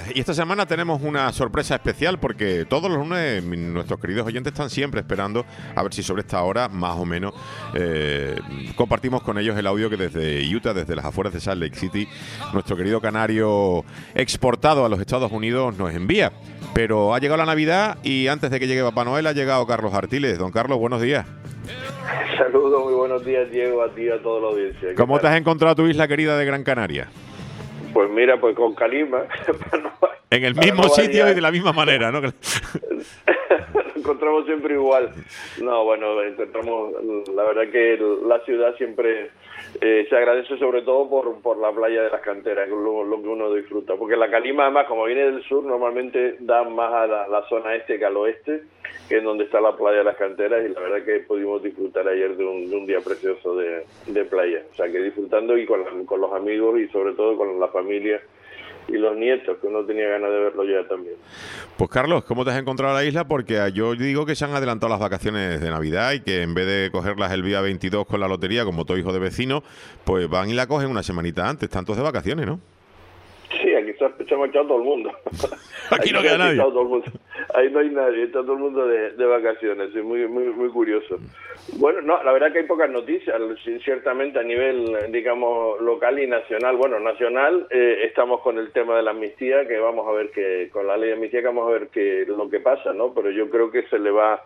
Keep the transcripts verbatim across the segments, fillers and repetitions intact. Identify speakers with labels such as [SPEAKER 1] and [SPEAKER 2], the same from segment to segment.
[SPEAKER 1] y esta semana tenemos una sorpresa especial porque todos los lunes nuestros queridos oyentes están siempre esperando a ver si sobre esta hora, más o menos, eh, compartimos con ellos el audio que desde Utah, desde las afueras de Salt Lake City, nuestro querido canario exportado a los Estados Unidos nos envía. Pero ha llegado la Navidad y antes de que llegue Papá Noel ha llegado Carlos Artiles. Don Carlos, buenos días.
[SPEAKER 2] Saludos, muy buenos días, Diego, a ti y a toda la audiencia.
[SPEAKER 1] ¿Cómo
[SPEAKER 2] tal?
[SPEAKER 1] te has encontrado tu isla querida de Gran Canaria?
[SPEAKER 2] Pues mira, pues con calima. no,
[SPEAKER 1] en el mismo
[SPEAKER 2] no
[SPEAKER 1] sitio
[SPEAKER 2] variar.
[SPEAKER 1] Y de la misma manera, ¿no?
[SPEAKER 2] Lo encontramos siempre igual. No, bueno, encontramos, la verdad que la ciudad siempre eh, se agradece sobre todo por, por la playa de las canteras, lo, lo que uno disfruta. Porque la calima, además, como viene del sur, normalmente da más a la, la zona este que al oeste, que es donde está la playa de las canteras, y la verdad que pudimos disfrutar ayer de un, de un día precioso de, de playa. O sea, que disfrutando y con, la, con los amigos y sobre todo con la familia y los nietos, que uno tenía ganas de verlo ya también.
[SPEAKER 1] Pues Carlos, ¿cómo te has encontrado la isla? Porque yo digo que se han adelantado las vacaciones de Navidad y que en vez de cogerlas el día veintidós con la lotería, como todo hijo de vecino, pues van y la cogen una semanita antes, tantos de vacaciones, ¿no?
[SPEAKER 2] Sí, aquí se ha marchado todo el mundo.
[SPEAKER 1] Aquí no queda nadie.
[SPEAKER 2] Todo el mundo. Ahí no hay nadie, está todo el mundo de, de vacaciones, es muy, muy, muy curioso. Bueno, no, la verdad que hay pocas noticias, ciertamente a nivel, digamos, local y nacional. Bueno, nacional, eh, estamos con el tema de la amnistía, que vamos a ver que, con la ley de amnistía, que vamos a ver qué lo que pasa, ¿no? Pero yo creo que se le va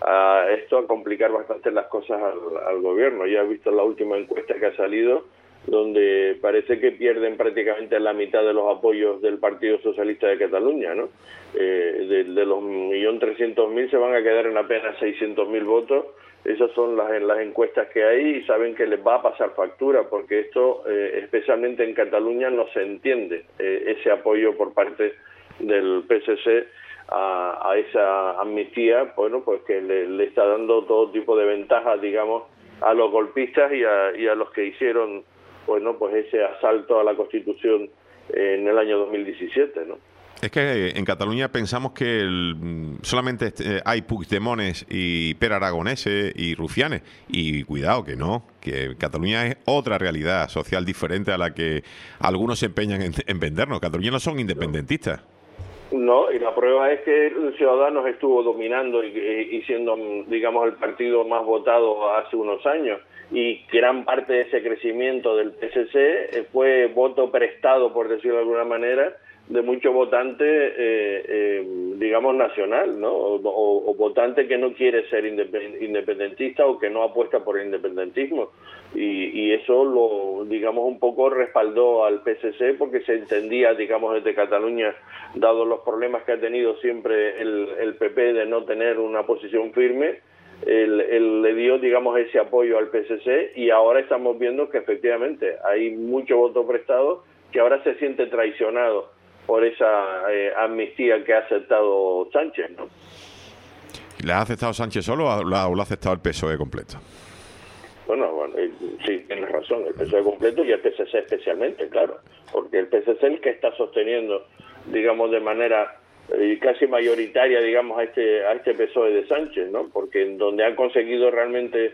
[SPEAKER 2] a esto a complicar bastante las cosas al, al gobierno. Ya has visto la última encuesta que ha salido, donde parece que pierden prácticamente la mitad de los apoyos del Partido Socialista de Cataluña, ¿no? Eh, de, de los un millón trescientos mil se van a quedar en apenas seiscientos mil votos. Esas son las, las encuestas que hay y saben que les va a pasar factura, porque esto, eh, especialmente en Cataluña, no se entiende eh, ese apoyo por parte del P S C a, a esa amnistía, bueno, pues que le, le está dando todo tipo de ventajas, digamos, a los golpistas y a, y a los que hicieron, bueno, pues ese asalto a la Constitución en el año dos mil diecisiete, ¿no?
[SPEAKER 1] Es que en Cataluña pensamos que el, solamente hay Puigdemones y Per Aragoneses y Rufianes. Y cuidado que no, que Cataluña es otra realidad social diferente a la que algunos se empeñan en, en vendernos. Cataluña no son independentistas.
[SPEAKER 2] No, y la prueba es que Ciudadanos estuvo dominando y, y siendo, digamos, el partido más votado hace unos años. Y gran parte de ese crecimiento del P S C fue voto prestado, por decirlo de alguna manera, de mucho votante, eh, eh, digamos, nacional, ¿no? O, o, o votante que no quiere ser independentista o que no apuesta por el independentismo. Y, y eso lo, digamos, un poco respaldó al P S C porque se entendía, digamos, desde Cataluña, dado los problemas que ha tenido siempre el, el P P de no tener una posición firme, él, él le dio, digamos, ese apoyo al P S C y ahora estamos viendo que efectivamente hay mucho voto prestado que ahora se siente traicionado por esa eh, amnistía que ha aceptado Sánchez, ¿no?
[SPEAKER 1] ¿La ha aceptado Sánchez solo o lo ha, o lo ha aceptado el P S O E completo?
[SPEAKER 2] Bueno, bueno, sí, tienes razón, el P S O E completo y el P S C especialmente, claro, porque el P S C es el que está sosteniendo, digamos, de manera eh, casi mayoritaria, digamos, a este a este P S O E de Sánchez, ¿no? Porque en donde han conseguido realmente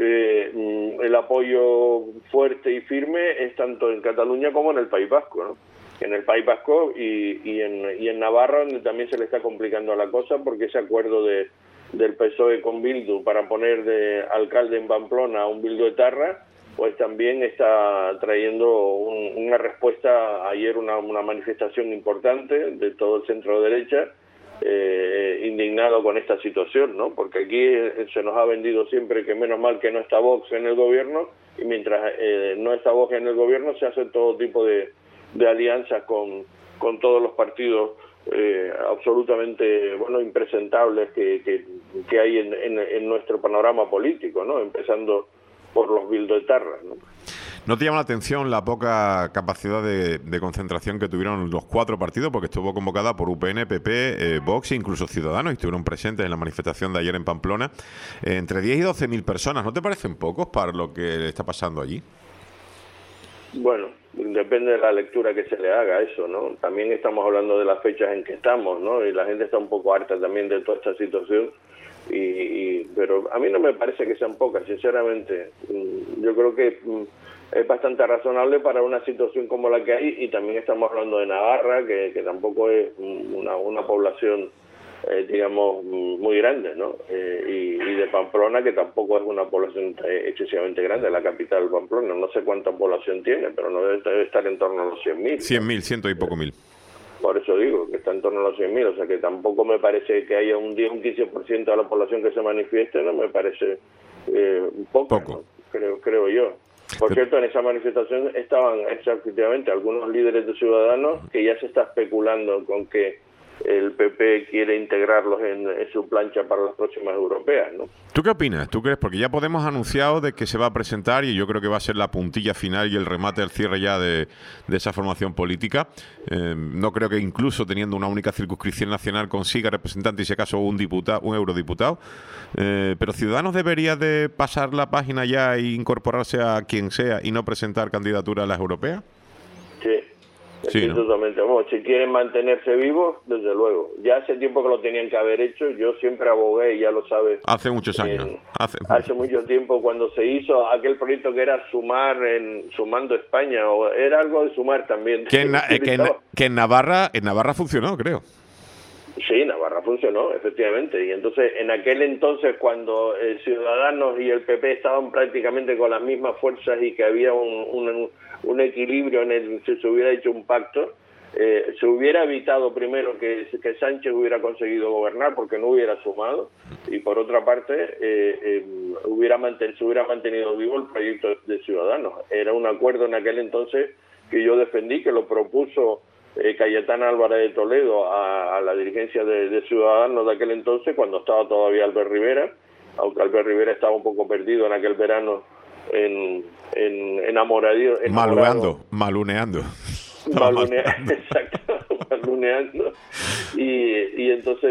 [SPEAKER 2] eh, el apoyo fuerte y firme es tanto en Cataluña como en el País Vasco, ¿no? En el País Vasco y, y, en, y en Navarra, donde también se le está complicando la cosa porque ese acuerdo de del P S O E con Bildu para poner de alcalde en Pamplona a un bilduetarra, pues también está trayendo un, una respuesta. Ayer una, una manifestación importante de todo el centro derecha, eh, indignado con esta situación, ¿no? Porque aquí eh, se nos ha vendido siempre que menos mal que no está Vox en el gobierno, y mientras eh, no está Vox en el gobierno se hace todo tipo de, de alianzas con, con todos los partidos Eh, absolutamente, bueno, impresentables que, que, que hay en, en, en nuestro panorama político, ¿no? Empezando por los bilduetarras, ¿no?
[SPEAKER 1] ¿No te llama la atención la poca capacidad de, de concentración que tuvieron los cuatro partidos? Porque estuvo convocada por U P N, P P, eh, Vox e incluso Ciudadanos, y estuvieron presentes en la manifestación de ayer en Pamplona, eh, entre diez y doce mil personas. ¿No te parecen pocos para lo que está pasando allí?
[SPEAKER 2] Bueno, depende de la lectura que se le haga a eso, ¿no? También estamos hablando de las fechas en que estamos, ¿no? Y la gente está un poco harta también de toda esta situación. Y, y pero a mí no me parece que sean pocas, sinceramente. Yo creo que es bastante razonable para una situación como la que hay, y también estamos hablando de Navarra, que, que tampoco es una, una población, eh, digamos, muy grande, ¿no? Eh, y, y de Pamplona, que tampoco es una población excesivamente grande, la capital Pamplona, no sé cuánta población tiene, pero no debe, debe estar en torno a los cien mil.
[SPEAKER 1] cien mil, ciento y poco mil.
[SPEAKER 2] Por eso digo, que está en torno a los cien mil, o sea que tampoco me parece que haya un diez, un quince por ciento de la población que se manifieste, no me parece eh, poco,
[SPEAKER 1] poco.
[SPEAKER 2] ¿no? creo, creo yo. Por cierto, en esa manifestación estaban efectivamente algunos líderes de Ciudadanos, que ya se está especulando con que el P P quiere integrarlos en, en su plancha para las próximas europeas, ¿no?
[SPEAKER 1] ¿Tú qué opinas? ¿Tú crees? Porque ya Podemos ha anunciado de que se va a presentar, y yo creo que va a ser la puntilla final y el remate del cierre ya de, de esa formación política. Eh, no creo que incluso teniendo una única circunscripción nacional consiga representante, y si acaso un diputado, un eurodiputado. Eh, pero Ciudadanos debería de pasar la página ya e incorporarse a quien sea y no presentar candidatura a las europeas.
[SPEAKER 2] Sí.
[SPEAKER 1] Sí,
[SPEAKER 2] Sí,
[SPEAKER 1] ¿no?
[SPEAKER 2] totalmente. Bueno, si quieren mantenerse vivos, desde luego. Ya hace tiempo que lo tenían que haber hecho. Yo siempre abogué, y ya lo sabes.
[SPEAKER 1] Hace muchos años.
[SPEAKER 2] En,
[SPEAKER 1] hace...
[SPEAKER 2] hace mucho tiempo, cuando se hizo aquel proyecto que era Sumar, en Sumando España, o era algo de Sumar también.
[SPEAKER 1] Que en, eh, que en, que en Navarra, en Navarra funcionó, creo.
[SPEAKER 2] Sí, Navarra funcionó, efectivamente. Y entonces, en aquel entonces, cuando eh, Ciudadanos y el P P estaban prácticamente con las mismas fuerzas y que había un, un, un equilibrio en el que se hubiera hecho un pacto, eh, se hubiera evitado primero que, que Sánchez hubiera conseguido gobernar, porque no hubiera sumado, y por otra parte eh, eh, hubiera manten, se hubiera mantenido vivo el proyecto de Ciudadanos. Era un acuerdo en aquel entonces que yo defendí, que lo propuso eh, Cayetana Álvarez de Toledo a, a la dirigencia de, de Ciudadanos de aquel entonces, cuando estaba todavía Albert Rivera, aunque Albert Rivera estaba un poco perdido en aquel verano en, en enamorado,
[SPEAKER 1] maluneando, maluneando.
[SPEAKER 2] Maluneando, exacto, maluneando. Y, y entonces,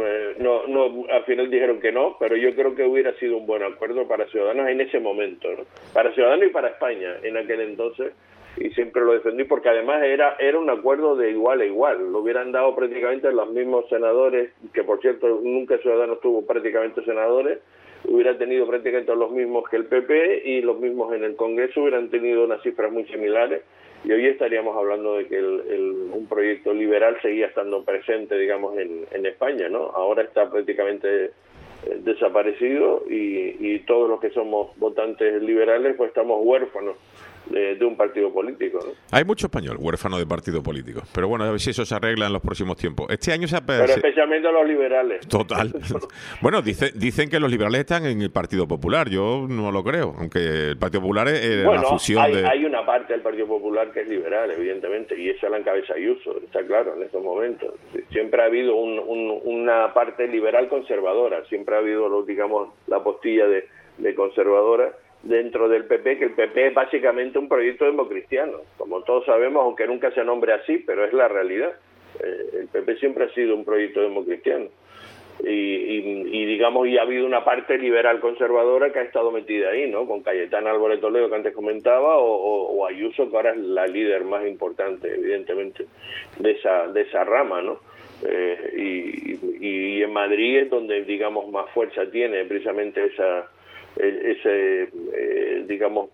[SPEAKER 2] no, no, al final dijeron que no, pero yo creo que hubiera sido un buen acuerdo para Ciudadanos en ese momento, ¿no? Para Ciudadanos y para España en aquel entonces, y siempre lo defendí, porque además era era un acuerdo de igual a igual. Lo hubieran dado prácticamente los mismos senadores, que por cierto nunca Ciudadanos tuvo prácticamente senadores, hubiera tenido prácticamente los mismos que el P P, y los mismos en el Congreso hubieran tenido unas cifras muy similares, y hoy estaríamos hablando de que el, el, un proyecto liberal seguía estando presente, digamos, en, en España, ¿no? Ahora está prácticamente eh, desaparecido, y, y todos los que somos votantes liberales pues estamos huérfanos de, de un partido político, ¿no?
[SPEAKER 1] Hay mucho español huérfano de partido político, pero bueno, a ver si eso se arregla en los próximos tiempos. Este año se ha...
[SPEAKER 2] Pero especialmente los liberales.
[SPEAKER 1] Total. Bueno, dice, dicen que los liberales están en el Partido Popular. Yo no lo creo, aunque el Partido Popular es
[SPEAKER 2] bueno,
[SPEAKER 1] la fusión
[SPEAKER 2] hay,
[SPEAKER 1] de...
[SPEAKER 2] hay una parte del Partido Popular que es liberal, evidentemente, y esa la encabeza Ayuso, está claro, en estos momentos. Siempre ha habido un, un, una parte liberal conservadora, siempre ha habido, digamos, la postilla de, de conservadora dentro del P P, que el P P es básicamente un proyecto democristiano, como todos sabemos, aunque nunca se nombre así, pero es la realidad. Eh, el P P siempre ha sido un proyecto democristiano. Y, y, y digamos, y ha habido una parte liberal conservadora que ha estado metida ahí, ¿no? Con Cayetana Álvarez de Toledo, que antes comentaba, o, o, o Ayuso, que ahora es la líder más importante, evidentemente, de esa de esa rama, ¿no? Eh, y, y en Madrid es donde, digamos, más fuerza tiene precisamente esa ese eh, digamos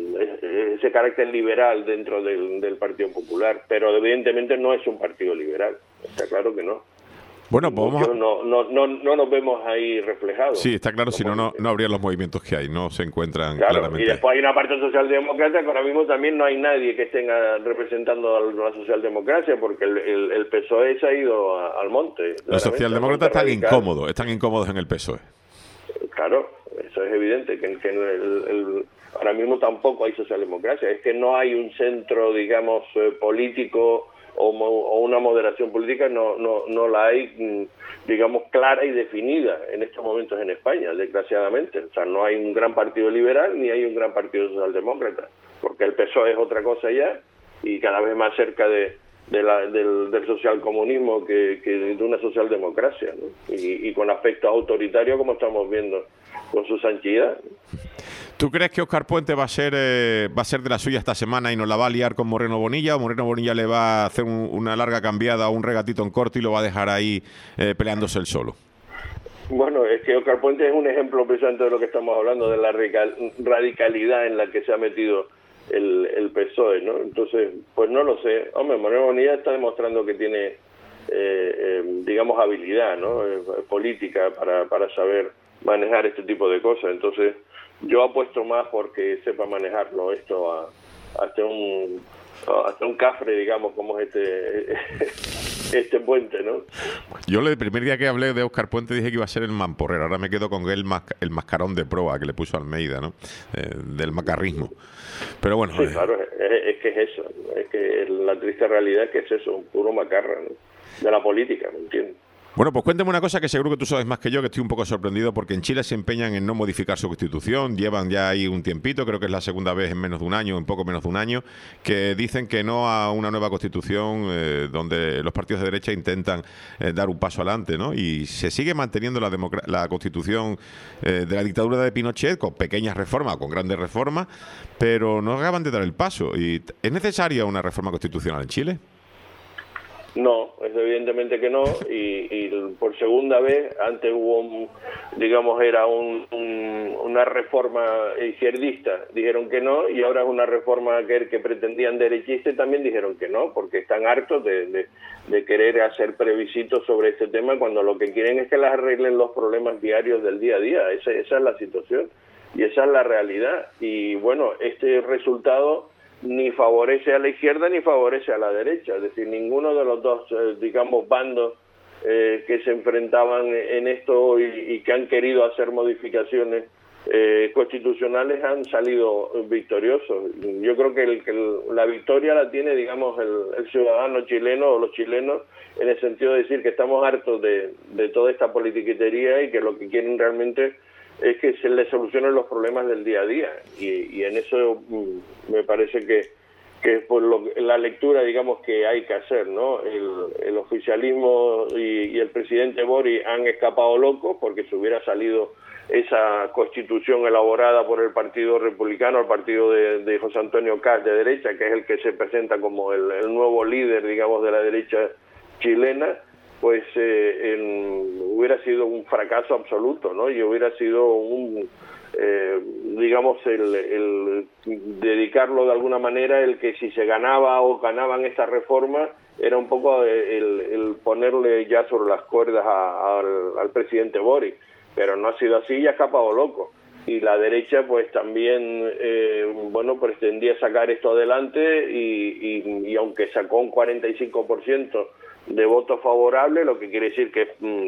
[SPEAKER 2] ese carácter liberal dentro del, del Partido Popular, pero evidentemente no es un partido liberal, está claro que no.
[SPEAKER 1] Bueno, pues vamos a...
[SPEAKER 2] no, no, no, no nos vemos ahí reflejados.
[SPEAKER 1] Sí, está claro, si no, no, no habría los movimientos que hay, no se encuentran
[SPEAKER 2] claro,
[SPEAKER 1] claramente.
[SPEAKER 2] Y después hay una parte socialdemócrata que ahora mismo también no hay nadie que esté representando a la socialdemocracia, porque el, el, el P S O E se ha ido a, al monte.
[SPEAKER 1] Los socialdemócratas están radical. incómodos, están incómodos en el P S O E.
[SPEAKER 2] Claro, eso es evidente, que, que el, el, ahora mismo tampoco hay socialdemocracia, es que no hay un centro, digamos, eh, político o, o una moderación política, no no no la hay, digamos, clara y definida en estos momentos en España, desgraciadamente. O sea, no hay un gran partido liberal ni hay un gran partido socialdemócrata, porque el P S O E es otra cosa ya, y cada vez más cerca de de la, del, del socialcomunismo que, que de una socialdemocracia, ¿no? y, y con aspecto autoritario, como estamos viendo con su Sanchidad.
[SPEAKER 1] ¿Tú crees que Óscar Puente va a ser eh, va a ser de la suya esta semana y nos la va a liar con Moreno Bonilla, o Moreno Bonilla le va a hacer un, una larga cambiada o un regatito en corto y lo va a dejar ahí eh, peleándose él solo?
[SPEAKER 2] Bueno, es que Óscar Puente es un ejemplo precisamente de lo que estamos hablando, de la radicalidad en la que se ha metido el, el P S O E, ¿no? Entonces, pues no lo sé. Hombre, Manuel Bonilla está demostrando que tiene, eh, eh, digamos, habilidad, ¿no? Eh, política para, para saber manejar este tipo de cosas. Entonces, yo apuesto más porque sepa manejarlo esto a, hasta un hasta un cafre, digamos, como es este este Puente, ¿no?
[SPEAKER 1] Yo el primer día que hablé de Óscar Puente dije que iba a ser el mamporrero. Ahora me quedo con el, mas, el mascarón de proa que le puso Almeida, ¿no? Eh, del macarrismo. Pero bueno.
[SPEAKER 2] Sí,
[SPEAKER 1] eh.
[SPEAKER 2] claro, es, es que es eso. Es que la triste realidad es que es eso, un puro macarra, ¿no? De la política, ¿me entiendes?
[SPEAKER 1] Bueno, pues cuéntame una cosa que seguro que tú sabes más que yo, que estoy un poco sorprendido porque en Chile se empeñan en no modificar su constitución, llevan ya ahí un tiempito, creo que es la segunda vez en menos de un año, en poco menos de un año, que dicen que no a una nueva constitución eh, donde los partidos de derecha intentan eh, dar un paso adelante, ¿no? Y se sigue manteniendo la, la constitución eh, de la dictadura de Pinochet con pequeñas reformas, con grandes reformas, pero no acaban de dar el paso. ¿Y es necesaria una reforma constitucional en Chile?
[SPEAKER 2] No, es evidentemente que no, y, y por segunda vez, antes hubo, un, digamos, era un, un, una reforma izquierdista, dijeron que no, y ahora es una reforma que, que pretendían derechista y también dijeron que no, porque están hartos de, de, de querer hacer plebiscitos sobre este tema cuando lo que quieren es que las arreglen los problemas diarios del día a día. Esa, esa es la situación y esa es la realidad. Y bueno, este resultado ni favorece a la izquierda ni favorece a la derecha, es decir, ninguno de los dos, eh, digamos, bandos eh, que se enfrentaban en esto y, y que han querido hacer modificaciones eh, constitucionales han salido victoriosos. Yo creo que, el, que el, la victoria la tiene, digamos, el, el ciudadano chileno o los chilenos, en el sentido de decir que estamos hartos de, de toda esta politiquería y que lo que quieren realmente es que se les solucionen los problemas del día a día, y, y en eso mm, me parece que, que por lo, la lectura, digamos, que hay que hacer, ¿no? El, el oficialismo y, y el presidente Boric han escapado locos porque se hubiera salido esa constitución elaborada por el Partido Republicano, el partido de, de José Antonio Kast de derecha, que es el que se presenta como el, el nuevo líder, digamos, de la derecha chilena, pues eh, en, hubiera sido un fracaso absoluto, ¿no? Y hubiera sido un, eh, digamos, el, el dedicarlo de alguna manera, el que si se ganaba o ganaban esta reforma, era un poco el, el ponerle ya sobre las cuerdas a, a, al, al presidente Boric, pero no ha sido así y ha escapado loco. Y la derecha pues también, eh, bueno, pretendía sacar esto adelante y, y, y aunque sacó un cuarenta y cinco por ciento de votos favorables, lo que quiere decir que,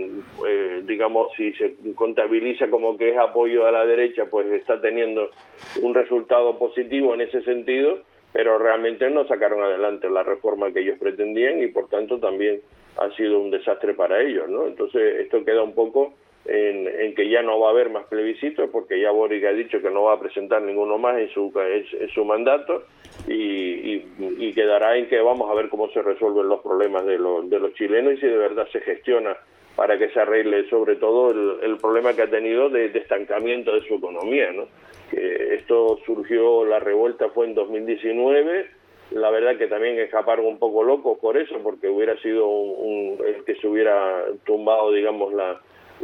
[SPEAKER 2] eh, digamos, si se contabiliza como que es apoyo a la derecha, pues está teniendo un resultado positivo en ese sentido, pero realmente no sacaron adelante la reforma que ellos pretendían y por tanto también ha sido un desastre para ellos, ¿no? Entonces esto queda un poco en, en que ya no va a haber más plebiscitos porque ya Boric ha dicho que no va a presentar ninguno más en su, en, en su mandato. Y, y, y quedará en que vamos a ver cómo se resuelven los problemas de los, de los chilenos y si de verdad se gestiona para que se arregle sobre todo el, el problema que ha tenido de, de estancamiento de su economía, ¿no? Que esto surgió, la revuelta fue en dos mil diecinueve, la verdad que también escaparon un poco locos por eso, porque hubiera sido un, un, el que se hubiera tumbado, digamos, la,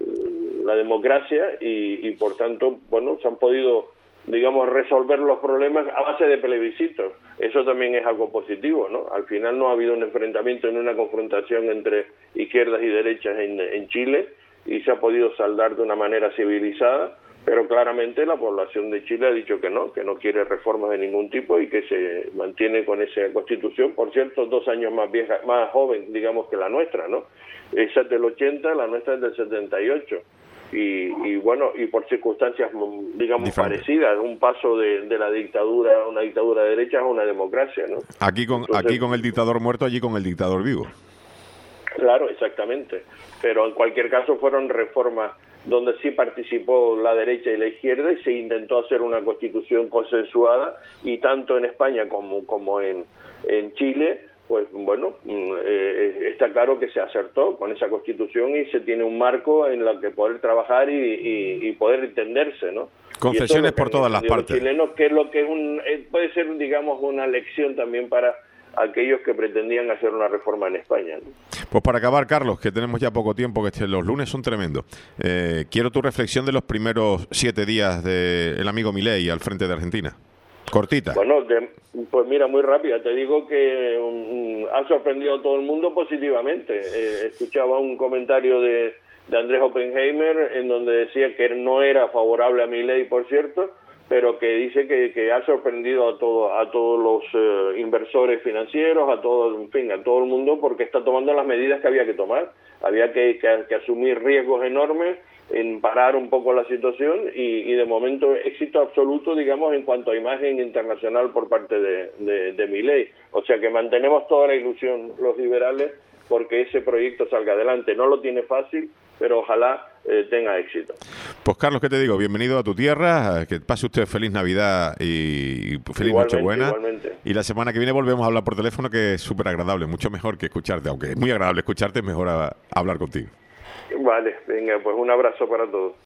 [SPEAKER 2] la democracia y, y por tanto, bueno, se han podido, digamos, resolver los problemas a base de plebiscitos. Eso también es algo positivo, ¿no? Al final no ha habido un enfrentamiento ni una confrontación entre izquierdas y derechas en, en Chile y se ha podido saldar de una manera civilizada, pero claramente la población de Chile ha dicho que no, que no quiere reformas de ningún tipo y que se mantiene con esa constitución, por cierto, dos años más vieja, más joven, digamos, que la nuestra, ¿no? Esa es del ochenta, la nuestra es del setenta y ocho. Y, y bueno, y por circunstancias, digamos, Diferente. parecidas, un paso de, de la dictadura, una dictadura de derecha a una democracia, ¿no?
[SPEAKER 1] Aquí con, Entonces, aquí con el dictador muerto, allí con el dictador vivo.
[SPEAKER 2] Claro, exactamente. Pero en cualquier caso fueron reformas donde sí participó la derecha y la izquierda y se intentó hacer una constitución consensuada y tanto en España como, como en, en Chile, pues bueno, eh, está claro que se acertó con esa constitución y se tiene un marco en el que poder trabajar y, y, y poder entenderse, ¿no?
[SPEAKER 1] Concesiones por todas las partes.
[SPEAKER 2] Los chilenos, que es lo que es un, puede ser, digamos, una lección también para aquellos que pretendían hacer una reforma en España, ¿no?
[SPEAKER 1] Pues para acabar, Carlos, que tenemos ya poco tiempo, que este, los lunes son tremendos. Eh, quiero tu reflexión de los primeros siete días del amigo Milei al frente de Argentina. Cortita.
[SPEAKER 2] Bueno, de, pues mira, muy rápida. Te digo que um, ha sorprendido a todo el mundo positivamente. Eh, escuchaba un comentario de, de Andrés Oppenheimer en donde decía que no era favorable a Milei, por cierto, pero que dice que, que ha sorprendido a todo, a todos los eh, inversores financieros, a todo, en fin, a todo el mundo, porque está tomando las medidas que había que tomar. Había que, que, que asumir riesgos enormes, en parar un poco la situación y, y de momento éxito absoluto, digamos, en cuanto a imagen internacional por parte de, de, de Milei. O sea que mantenemos toda la ilusión los liberales porque ese proyecto salga adelante. No lo tiene fácil, pero ojalá eh, tenga éxito.
[SPEAKER 1] Pues Carlos, ¿qué te digo? Bienvenido a tu tierra, que pase usted feliz Navidad y feliz Nochebuena.
[SPEAKER 2] Igualmente.
[SPEAKER 1] Y la semana que viene volvemos a hablar por teléfono, que es súper agradable, mucho mejor que escucharte, aunque es muy agradable escucharte, es mejor a, a hablar contigo.
[SPEAKER 2] Vale, venga, pues un abrazo para todos.